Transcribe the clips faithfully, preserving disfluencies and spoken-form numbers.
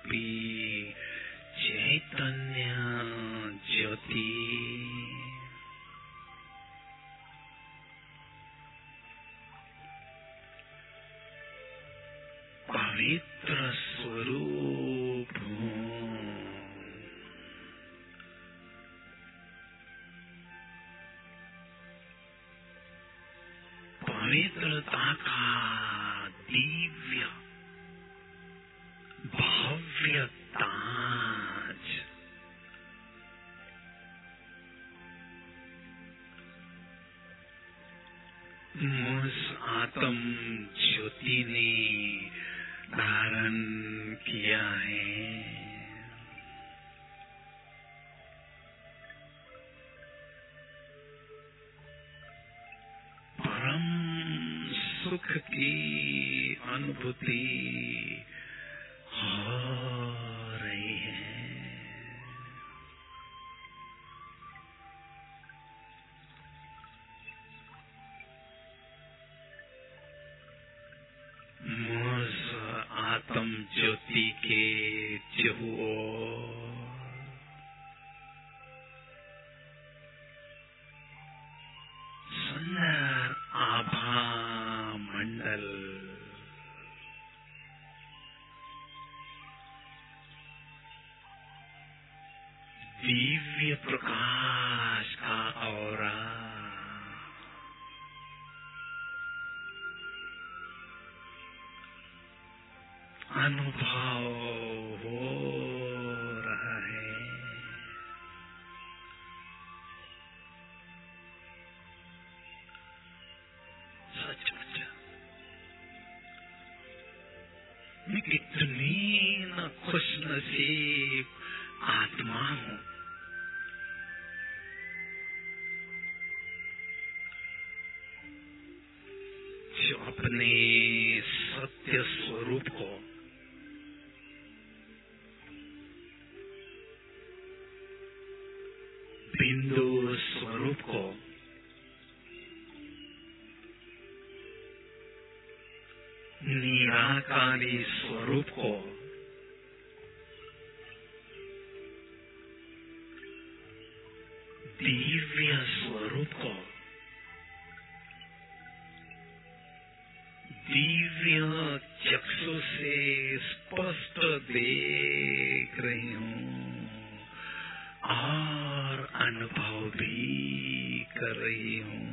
रूपी चैतन्य ज्योति पवित्र स्वरूप हूँ। पवित्रता का दिव्य भव्य ताज मुझ आत्म ज्योति ने धारण किया है। परम सुख की अनुभूति हो रही है। मुझ आत्म ज्योति के चहुओं सुंदर आभा मंडल दिव्य प्रकाश का औरा अनुभव हो रहा है। सचमुच मैं कितनी न खुशनसीब आत्मा हूँ जो अपने सत्य स्वरूप को बिंदु स्वरूप को निराकारी स्वरूप को दिव्य स्वरूप को दिव्य चक्षु से स्पष्ट देख रही हूँ और अनुभव भी कर रही हूँ।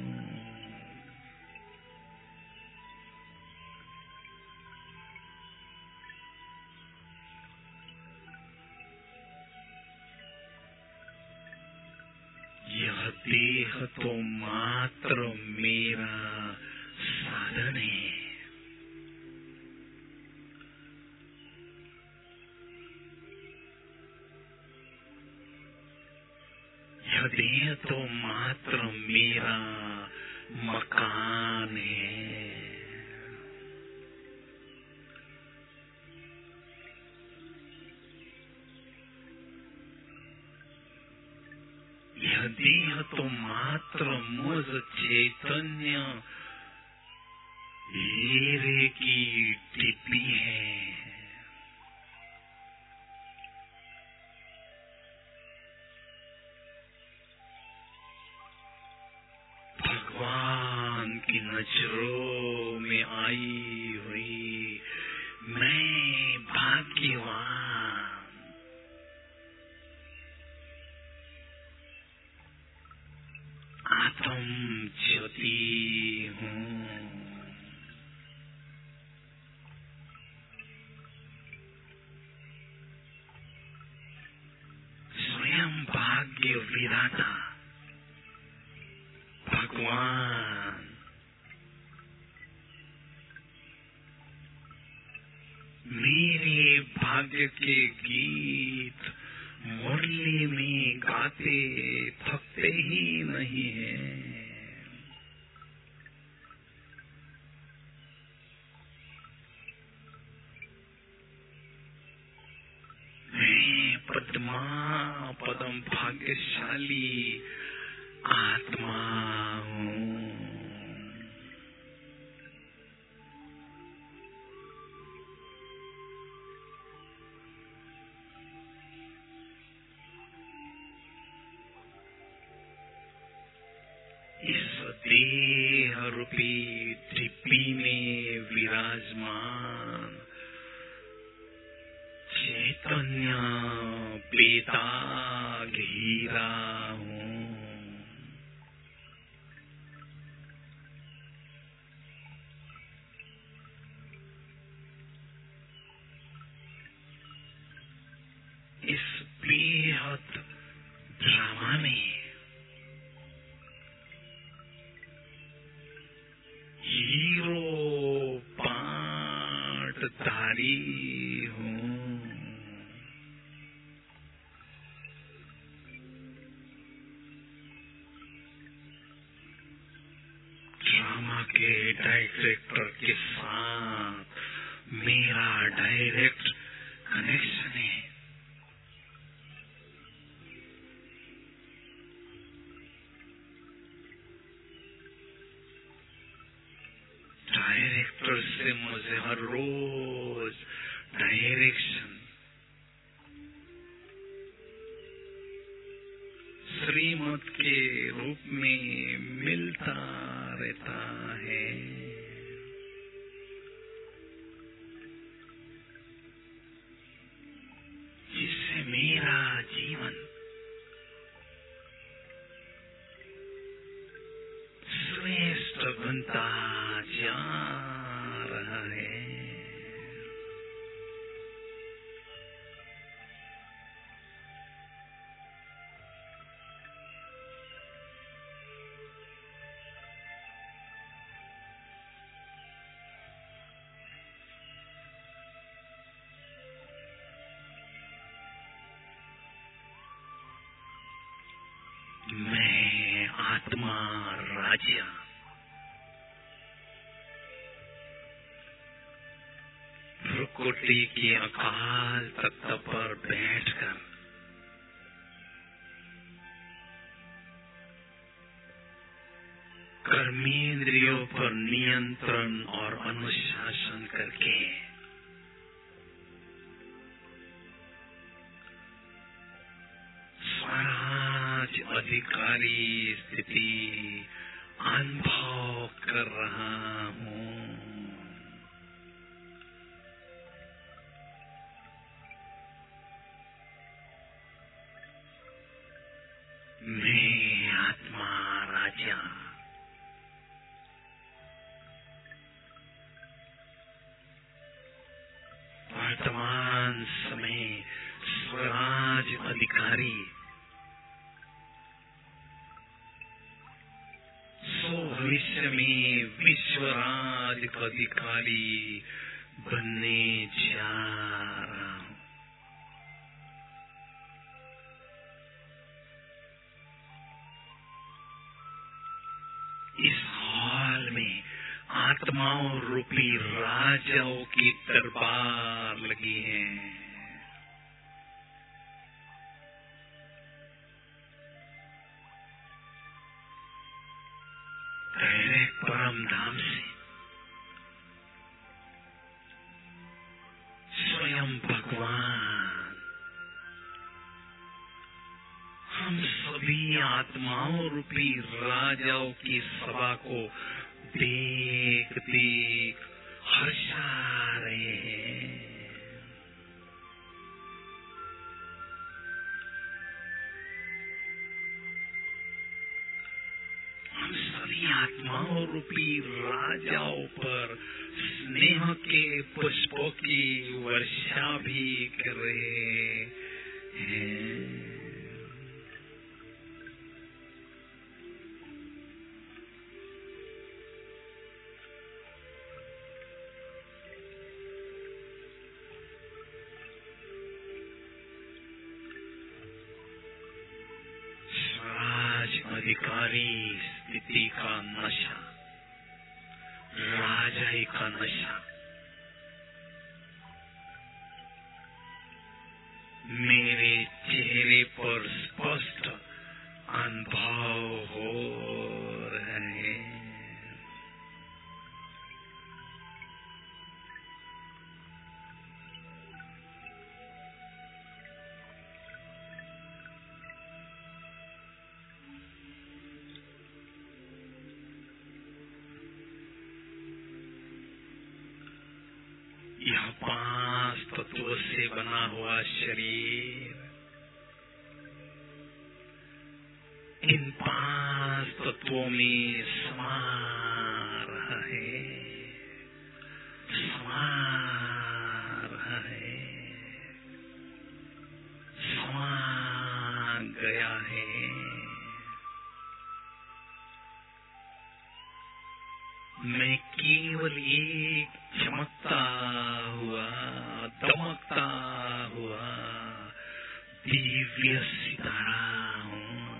यह देह तो मात्र मेरा साधन है। यह देह तो मात्र मेरा मकान है। यह देह तो मात्र मुझ चैतन्य हीरे की टिप्पी है। भगवान की नजरों में आई हुई मैं भाग्यवान आत्म ज्योति हूँ। स्वयं भाग्य विधाता भगवान मेरे भाग्य के गीत मुरली में गाते थकते ही नहीं हैं। मैं पद्मा पदम भाग्यशाली आत्मा हूँ। देह रूपी डिब्बी में विराजमान चैतन्य पिता घेरा हूँ। इस बेहद ड्रामा में हीरो पाटधारी हूँ। ड्रामा के डायरेक्टर के साथ मेरा डायरेक्ट कनेक्शन है। डायरेक्टर से मुझे हर रोज डायरेक्शन श्रीमत के रूप में मिलता रहता है। जिससे मेरा जीवन श्रेष्ठ बनता जा रहा है। मैं आत्मा राजा भ्रुकुटी के अकाल तख्त पर बैठकर कर्मेंद्रियों पर नियंत्रण और अनुशासन करके स्वराज अधिकारी स्थिति अनुभव कर रहा हूँ। मैं आत्मा राजा वर्तमान समय स्वराज अधिकारी सो भविष्य में विश्वराज अधिकारी बनने जा रहा हूँ। इस हॉल में आत्माओं रूपी राजाओं की दरबार लगी है। डायरेक्ट परम धाम से स्वयं भगवान हम सभी आत्माओं रूपी राजाओं की सभा को देख देख हर्षा रहे हैं। हम सभी आत्माओं रूपी राजाओं पर स्नेह के पुष्पों की वर्षा भी कर रहे हैं। अधिकारी स्थिति का नशा, राजाई का नशा मेरे चेहरे पर स्पष्ट अनुभव हो रहे हैं। यह पांच तत्वों से बना हुआ शरीर, इन पांच तत्वों में समा रहा है, समा रहा है, समा गया है। मैं केवल एक चमकता हुआ, दमकता हुआ दिव्य सितारा हूँ।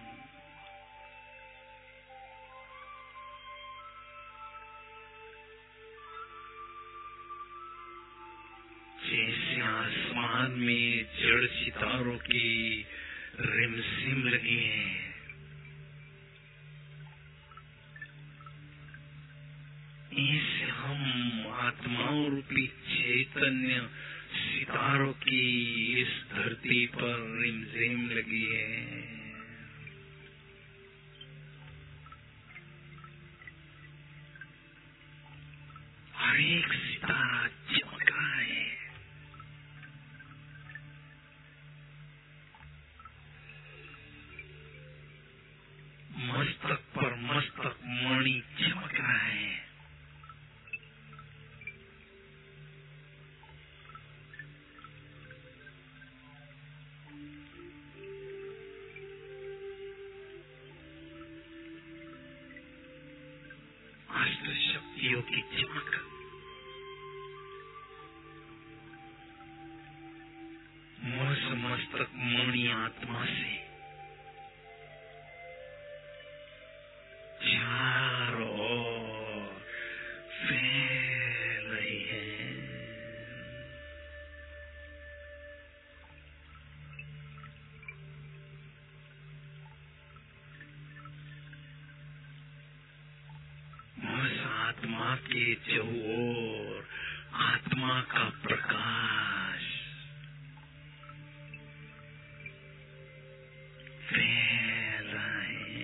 जैसे आसमान में जड़ सितारों की रिमझिम लगी है, इसे हम आत्माओं रूपी चैतन्य सितारों की इस धरती पर रिमझिम लगी है। हर एक सितारा चमक रहा है। मस्तक पर मस्तक मणि चमक रहा है। अष्ट शक्तियों की चमक, मस मस्तक मणि आत्मा से चारों ओर फैल रही है। उस आत्मा के चौओर आत्मा का प्रकाश फैल रहा है।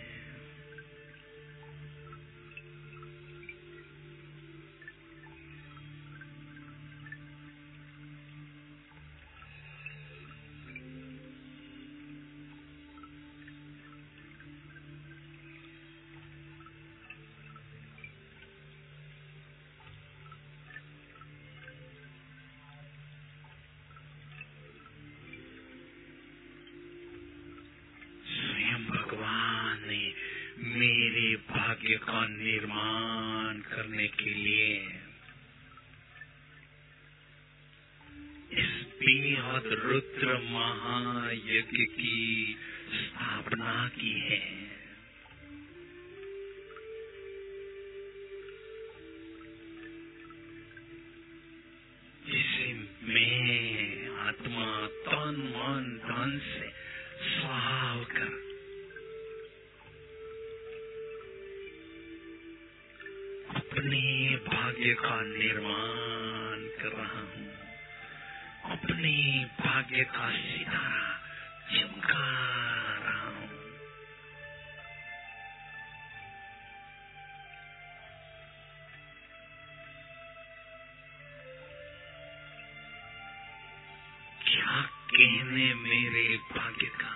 भगवान ने मेरे भाग्य का निर्माण करने के लिए इस बेहद रुद्र महायज्ञ की स्थापना की है। जिसे मैं आत्मा तन मन धन से स्वाहा कर अपने भाग्य का निर्माण कर रहा हूँ। अपने भाग्य का सितारा चमका रहा हूँ। क्या कहने मेरे भाग्य का,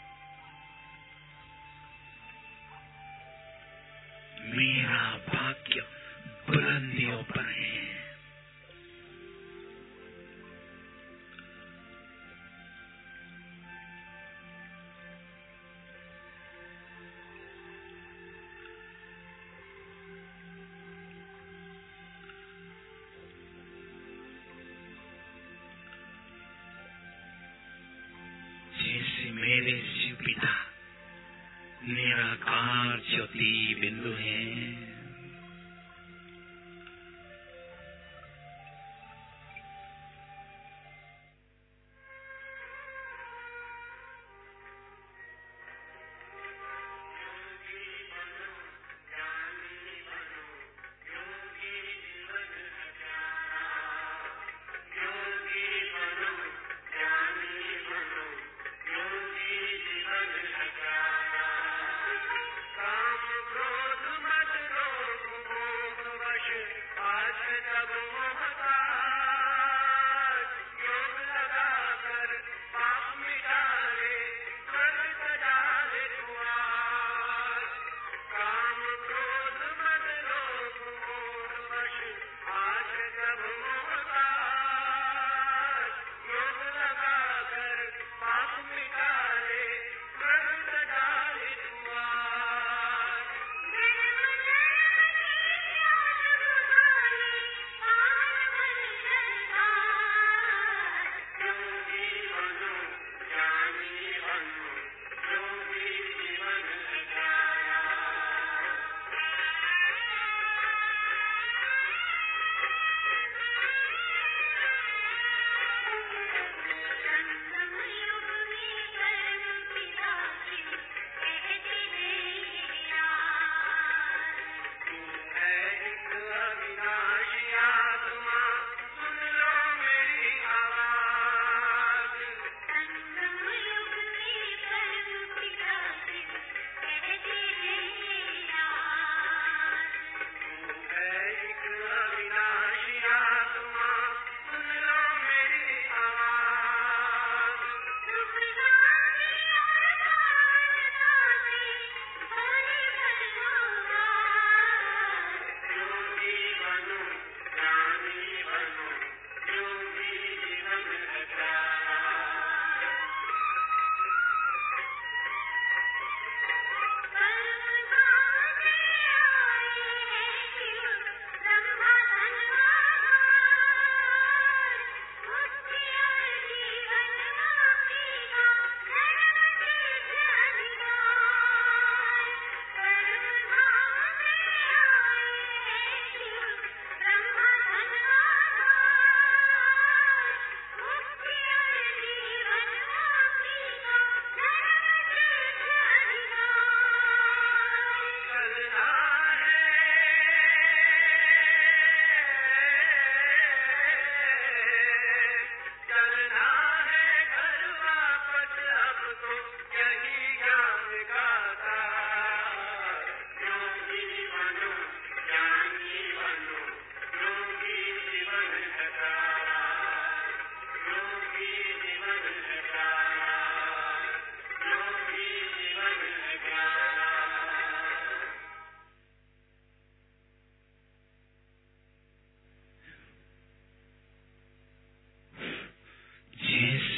मेरा भाग्य बुलंदियों पर है। जैसे मेरे शिव पिता निराकार ज्योति बिंदु है, काम क्रोध मत रो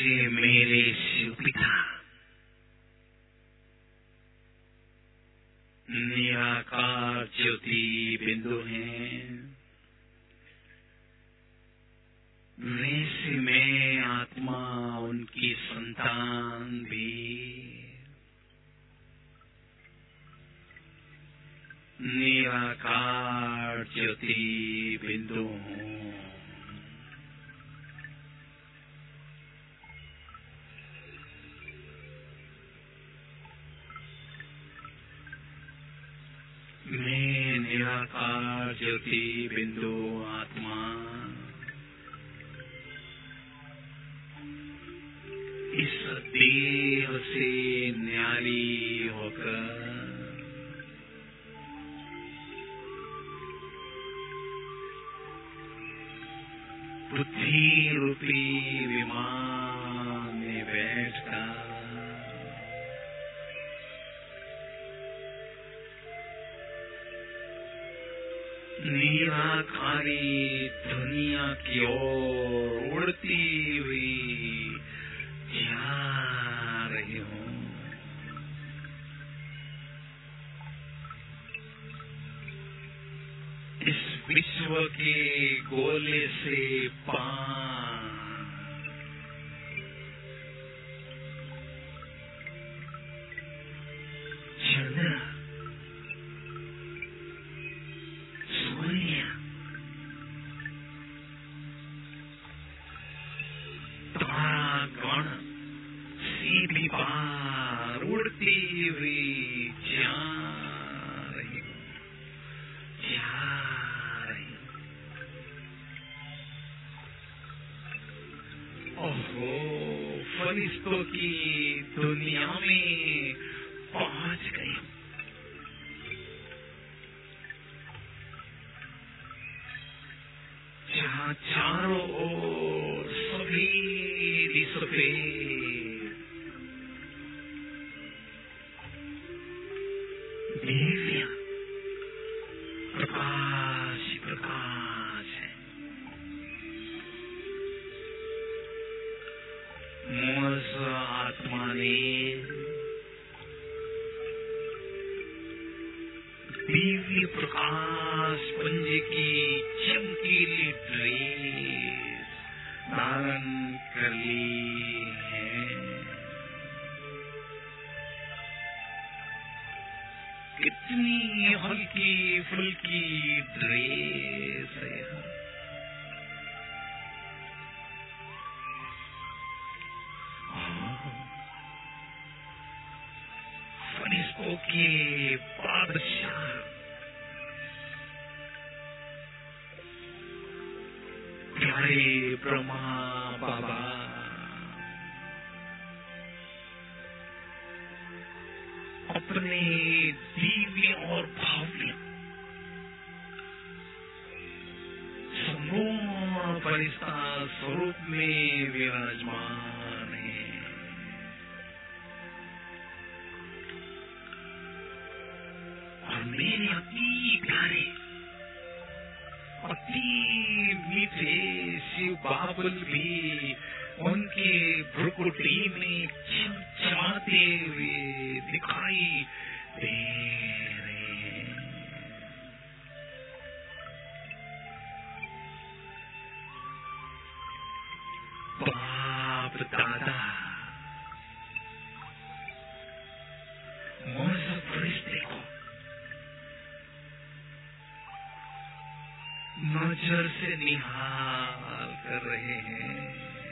ऐसे मेरे शिव पिता निराकार ज्योति बिंदु हैं, वैसे मैं आत्मा उनकी संतान भी निराकार ज्योति बिंदु हूँ। मैं निराकार ज्योति बिंदु आत्मा इस देह से न्यारी होकर बुद्धि रूपी विमान में बैठकर निराकारी दुनिया की ओर उड़ती हुई जा रही हूँ। इस विश्व के गोले से पार चंद्र सूर्य तारा गण से भी पार उड़ती हुई जा रही हूँ, जा रही हूँ। ओहो, फरिश्तों की दुनिया में पहुंच गई हूँ। जहाँ चारों ओर सफेद सफेद दिव्य प्रकाश प्रकाश है। मुझ आत्मा ने दिव्य प्रकाश पुंज की चमकीली ड्रेस धारण कर ली है। कितनी हल्की फुल्की ड्रेस है। फरिश्तों के बादशाह प्यारे ब्रह्मा बाबा अपने दिव्य और भव्य संपूर्ण फरिश्ता स्वरूप में विराजमान है। और मेरे अति प्यारे अति मीठे शिव बाबुल भी उनके भ्रुकुटी में चमचमाते हुए दिखाई दे रहे हैं। बाप दादा मुझ फरिश्ते को नजर से निहाल कर रहे हैं।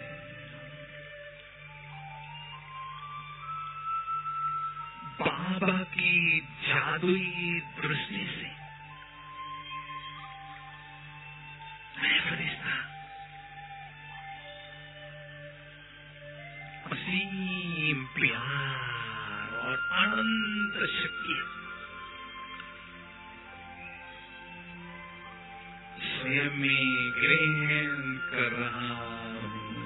बाबा की जादुई दृष्टि से मैं फरिश्ता असीम प्यार और अनंत शक्ति स्वयं में ग्रहण कर रहा हूँ,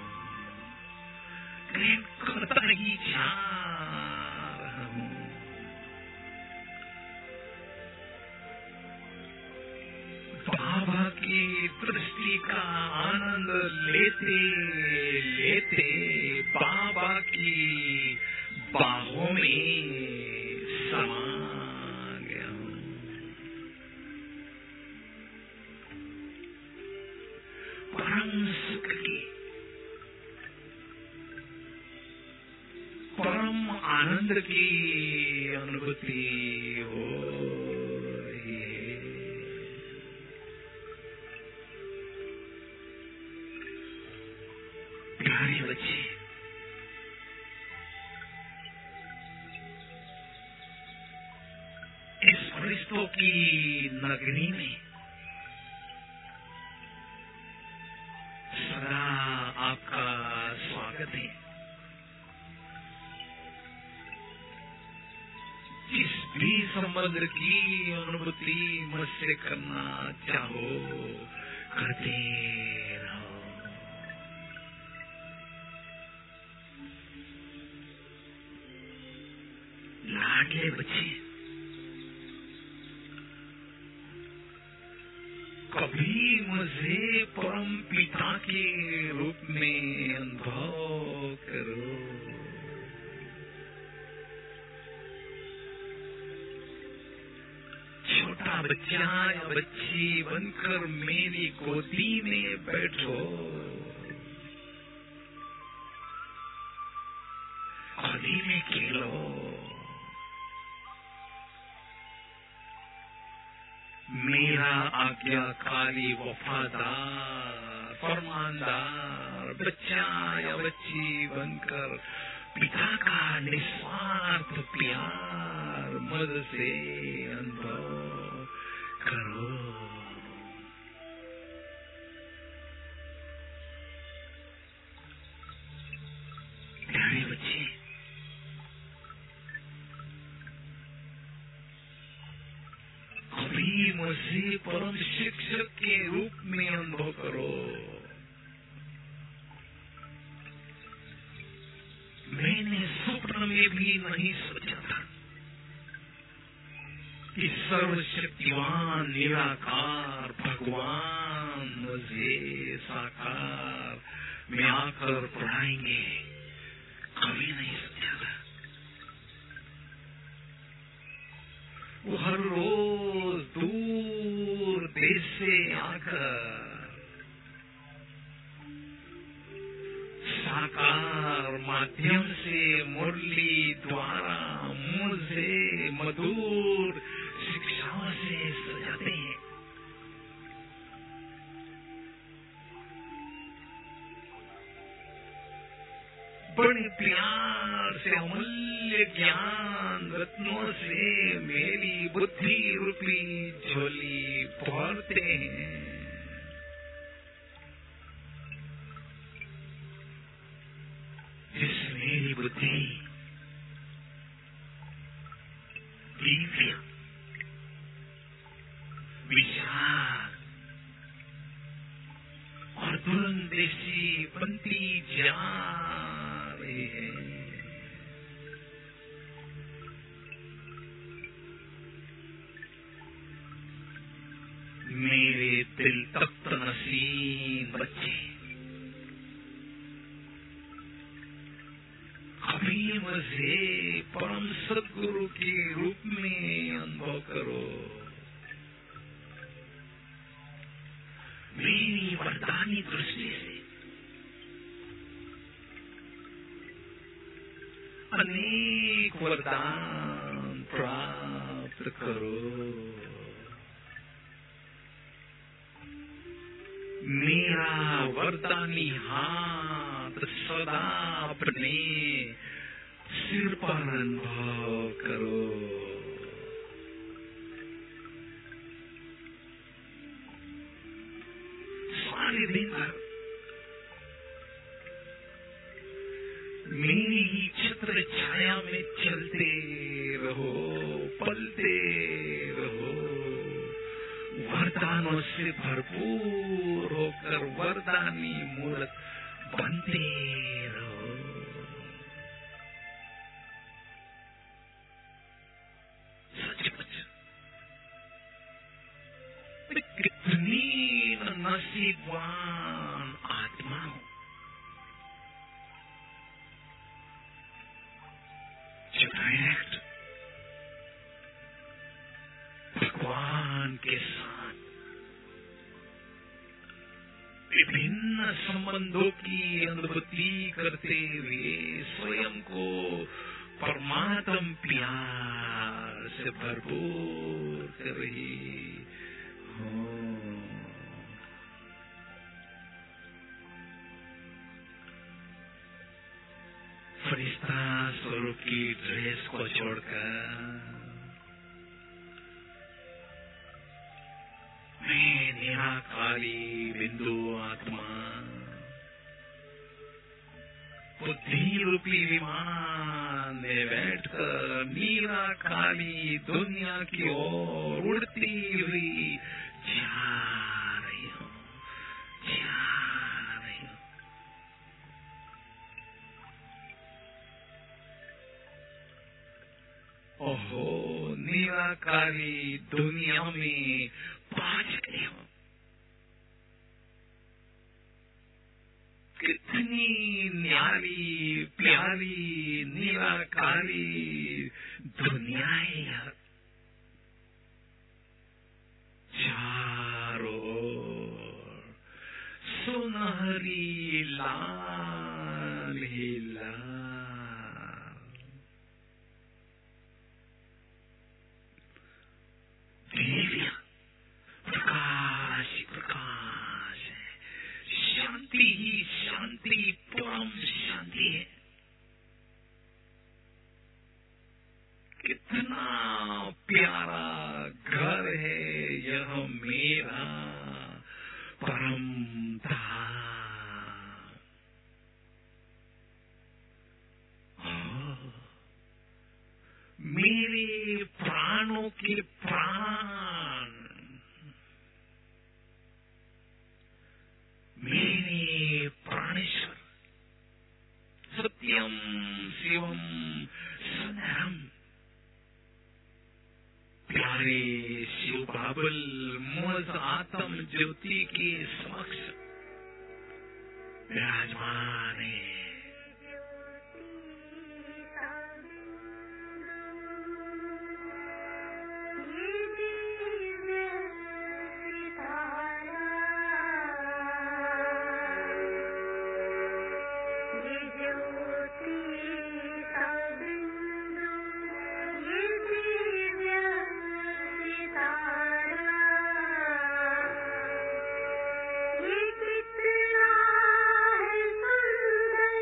ग्रहण करता ही जा रहा हूँ। बाबा की सृष्टि का आनंद लेते लेते बाबा की बाहों में समा गया हूँ। परम सुख की, परम आनंद की अनुभूति हो रही है। प्यारे बच्चे, इस फरिश्तों की नगरी में सदा आपका स्वागत है। जिस भी संबंध की अनुभूति मुझसे करना चाहो करते रहो। लाडले बच्चे, कभी मुझे परम पिता के रूप में अनुभव करो। छोटा बच्चा या बच्ची बनकर मेरी गोदी में बैठो। गोदी में खेलो। मेरा आज्ञाकारी वफादार फरमानदार बच्चा या बच्ची बनकर पिता का निस्वार्थ प्यार मुझसे अनुभव करो। प्यारे बच्चे, कभी मुझे परम शिक्षक के रूप में अनुभव करो। मैंने स्वप्न में भी नहीं सोचा था कि सर्वशक्तिवान निराकार भगवान मुझे साकार में आकर पढ़ाएंगे। कभी नहीं सोचा था। वो हर रोज दूर देश से आकर साकार माध्यम से मुरली द्वारा मुझे मधुर शिक्षाओं से सजाते हैं। बड़े प्यार से अमूल्य ज्ञान रत्नों से मेरी बुद्धि रूपी झोली भरते हैं। जिस मेरी बुद्धि दिव्य विशाल और दुरंदेशी बनती जा रही है। मेरे दिल तख्त नसीब बच्चे, कभी मुझे परम सद्गुरु के रूप में अनुभव करो। मेरी वरदानी दृष्टि से अनेक वरदान प्राप्त करो। मेरा वरदानी हाथ सदा अपने सिर पर अनुभव करो। सारे दिन भर मेरी ही छत्र छाया में चलते रहो, पलते रहो। वरदानों से भरपूर होकर वरदानी मूर्त बनते रहो। सचमुच कितनी नसीब विद्वान आत्माओं जो डायरेक्ट भगवान के साथ विभिन्न संबंधों की अनुभूति करते हुए स्वयं को परमात्म प्यार से भरपूर कर रही हो। फरिश्ता स्वरूप की ड्रेस को छोड़कर मैं निराकारी बिंदु आत्मा बुद्धि रूपी विमान में बैठकर नीला काली दुनिया की ओर उड़ती हुई जा रही हूँ, जा रही हूँ। ओहो, नीला काली दुनिया में पहुंच गई हूँ। कितनी न्यारी प्यारी नीलाकारी दुनिया है यार। चारों ओर सुनहरी लाल ही लाल, दिव्य प्रकाश प्रकाश है, शांति ही शांति, परम शांति है। कितना प्यारा घर है यह मेरा परम धाम। मेरे प्राणों के प्राण, मेरे प्राणेश्वर, सत्यम शिवम सुंदरम, प्यारे शिव बाबुल मुझ आत्म ज्योति के समक्ष विराजमान है। कितना है सुंदर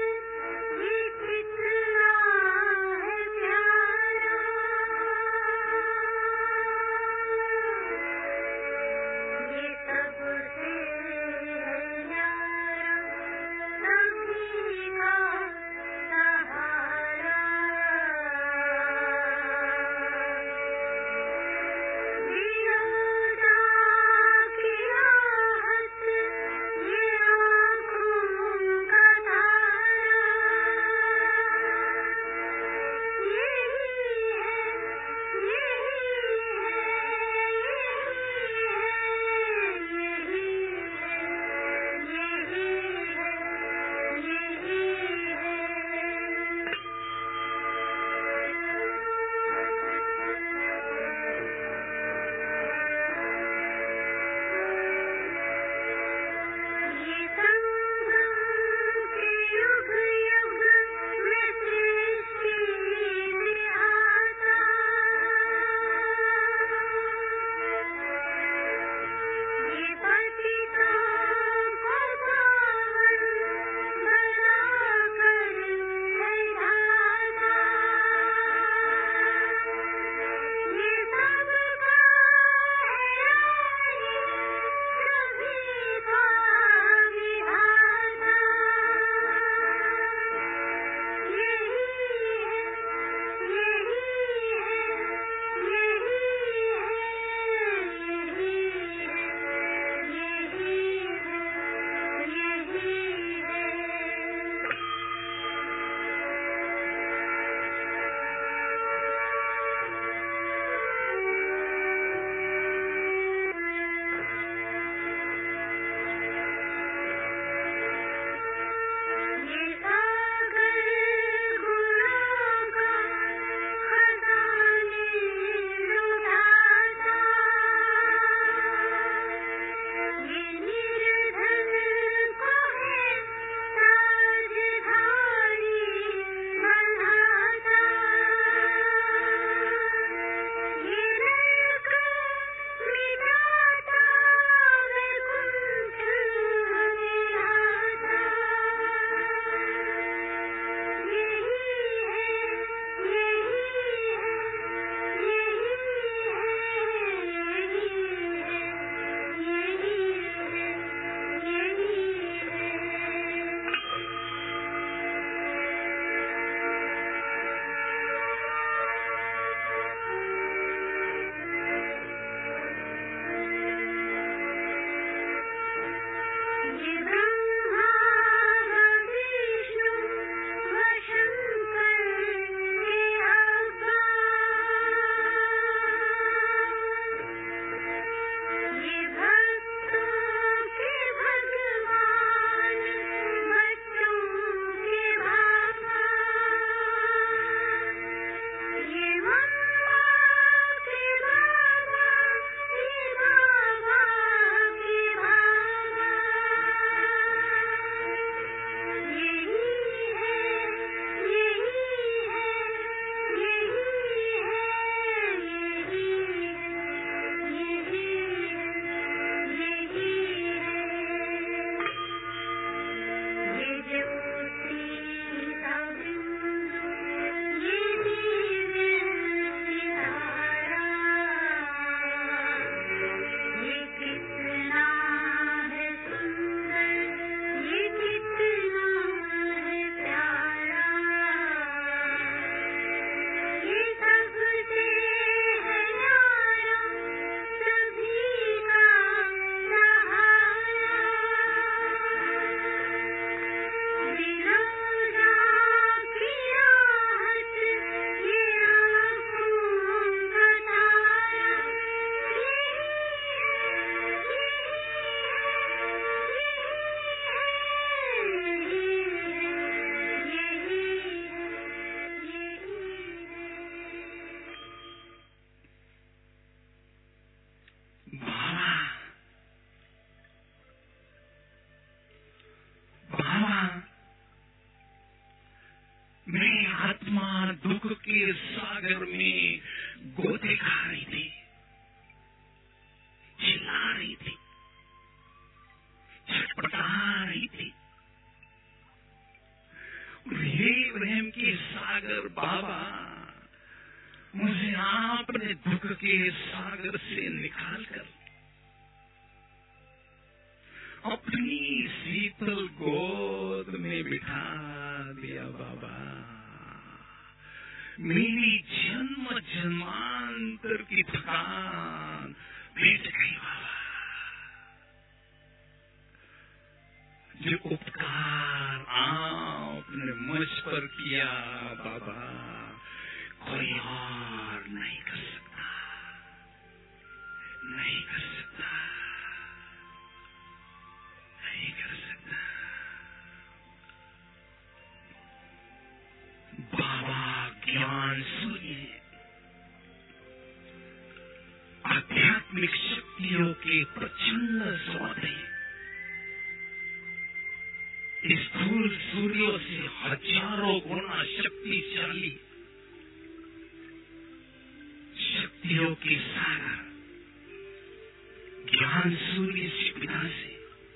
मैं आत्मा दुख के सागर में गोते खा रही थी, चिल्ला रही थी, छटपटा रही थी। हे प्रेम के सागर बाबा, मुझे आपने दुख के सागर से निकालकर अपनी शीतल गोद में बिठा दिया बाबा। मेरी जन्म जन्मांतर की थकान मिट गई बाबा। जो उपकार आपने मुझ पर किया बाबा, कोई और नहीं कर सकता, नहीं कर सकता, नहीं कर सकता। बाबा ज्ञान सूर्य आध्यात्मिक शक्तियों के प्रचंड सौदे स्थूल सूर्यों से हजारों गुना शक्तिशाली शक्तियों के सागर ज्ञान सूर्य से पिता से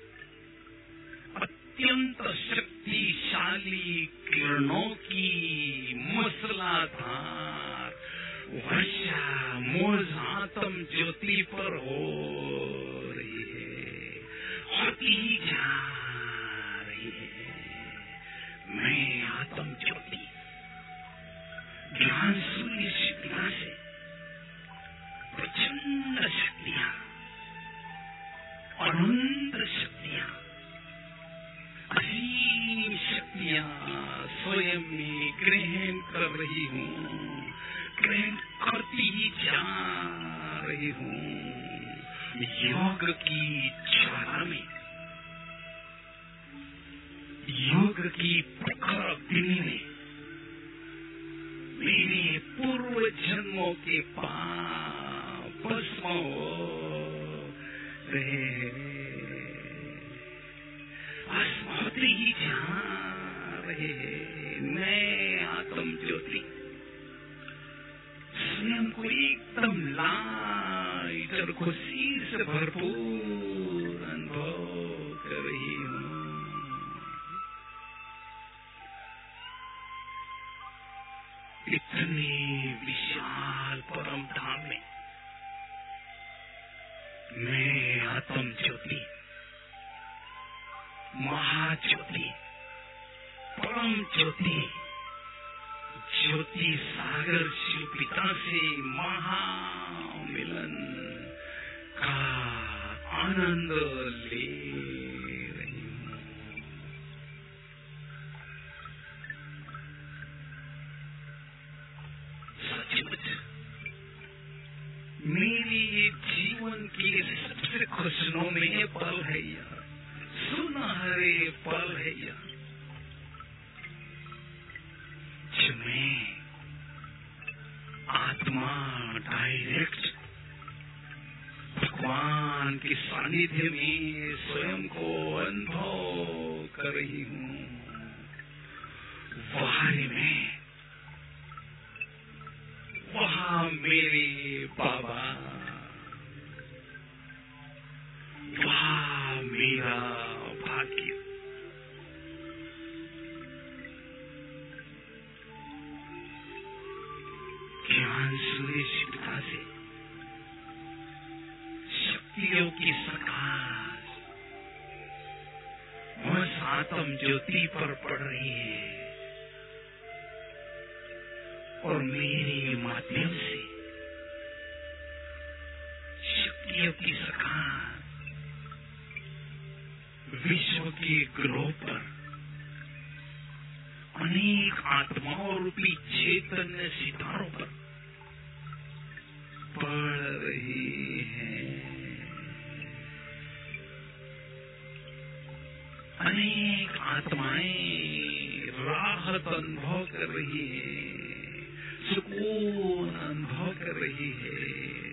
अत्यंत शक्तिशाली किरणों की मूसलाधार वर्षा मुझ आत्म ज्योति पर हो रही है, होती ही जा रही है। मैं आत्म ज्योति ज्ञान सूर्य से पिता से प्रचंड शक्तियां, अनंत शक्तियां, असीम शक्तियां स्वयं में ग्रहण कर रही हूँ, ग्रहण करती ही जा रही हूँ। योग की ज्वाला में, योग की प्रखर अग्नि में मेरे पूर्व जन्मों के पाप भस्म हो रहे, भस्म होते ही जा रहे। मैं आत्म ज्योति स्वयं को एकदम लाइट और खुशी से भरपूर अनुभव कर रही हूँ। इतने विशाल परम धाम में मैं आत्म ज्योति, महाज्योति, परम ज्योति, ज्योति सागर शिव पिता से महामिलन का आनंद ले रही हूँ। सचमुच मेरी ये जीवन की सबसे खुशनुमा पल है यह, सुनहरे पल है यह, जो मैं आत्मा डायरेक्ट भगवान के सानिध्य में स्वयं को अनुभव कर रही हूँ। वहाँ में, वहाँ मेरे बाबा, वहाँ मेरा भाग्य। ज्ञान सूर्य शिवता से शक्तियों की सकाश उस आत्म ज्योति पर पड़ रही है और मेरे माध्यम से शक्तियों की सकाश विश्व के ग्रह पर अनेक आत्माओं रूपी चैतन्य सितारों पर पड़ रही है। अनेक आत्माएं राहत अनुभव कर रही है, सुकून अनुभव कर रही है।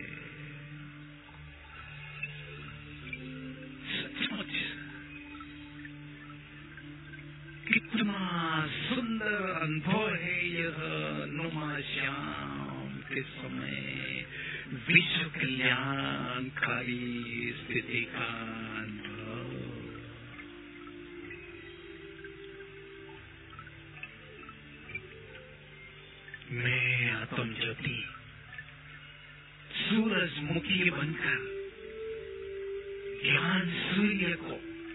सचमुच कितना सुंदर अनुभव नुमा श्याम के समय विश्व कल्याणकारी स्थिति का अनुभव। मैं आत्म ज्योति सूरजमुखी बनकर ज्ञान सूर्य को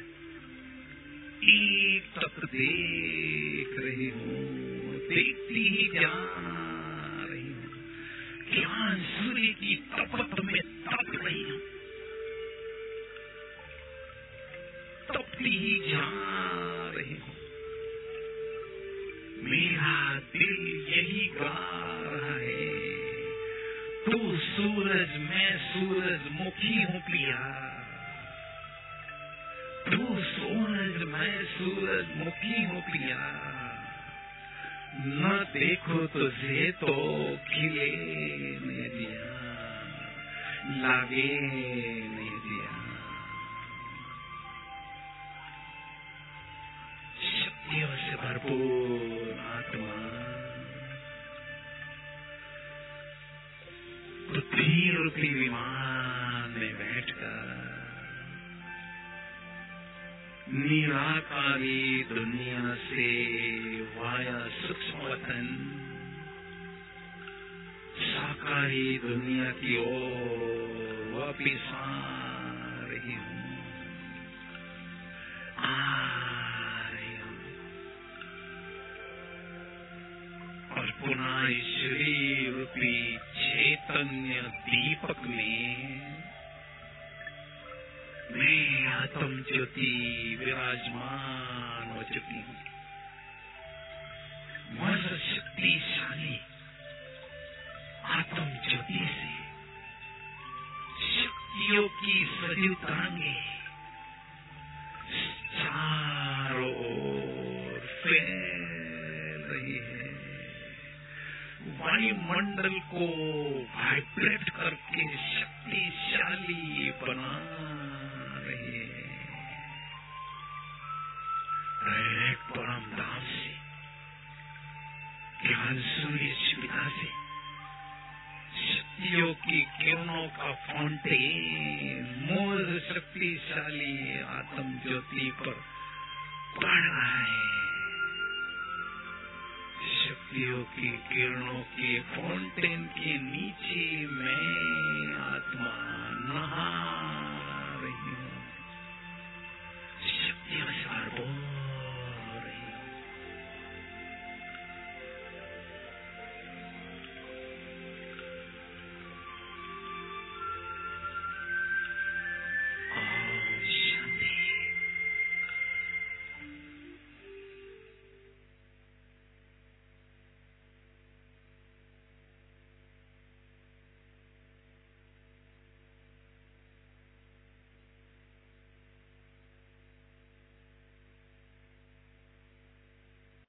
एक तक देख रही हूँ, देखती ही जा रही हूँ। ज्ञान सूर्य की तपत में तप रही हूँ, तपती ही जा रही हूँ। मेरा दिल यही गा रहा है, तू सूरज मैं सूरजमुखी हूँ पिया, तू सूरज मैं सूरजमुखी हूँ पिया। न देखो तुझे तो खिले ने दिया, लागे ने दिया। शक्तियों से भरपूर आत्मा पृथ्वी रूपी विमान में बैठकर निराकारी दुनिया से वाया सूक्ष्म वतन साकारी दुनिया की ओर वापिस आ रही हूँ, आ रही हूँ। और पुनः ईश्वरी रूपी चैतन्य दीपक में मैं आत्म ज्योति विराजमान हो चुकी हूँ। मज शक्तिशाली आत्म ज्योति से शक्तियों की सजीव तरंगे चारों ओर फैल रही है, वायुमंडल को वाइब्रेट करके शक्तिशाली बना रही है। एक परम धाम से ज्ञान सूर्य सुविधा से शक्तियों की किरणों का फाउंटेन मोर शक्तिशाली आत्म ज्योति पर पड़ रहा है। शक्तियों की किरणों के फाउंटेन के नीचे मैं आत्मा नहा